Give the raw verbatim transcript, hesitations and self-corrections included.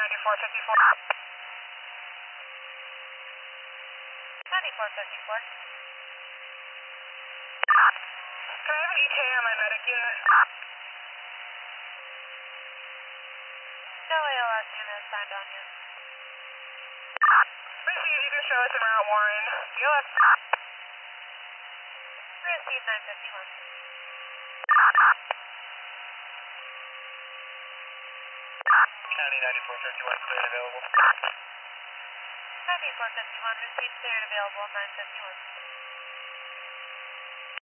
ninety-four fifty-four. ninety-four fifty-four. Can I have an E T A on my medic unit? No A L S unit assigned on you. Please see if you can show us en route Warren. B L S. Received nine fifty-one. County ninety-four fifty-one, clear and available. ninety-four fifty-one, received clear and available, nine fifty-one.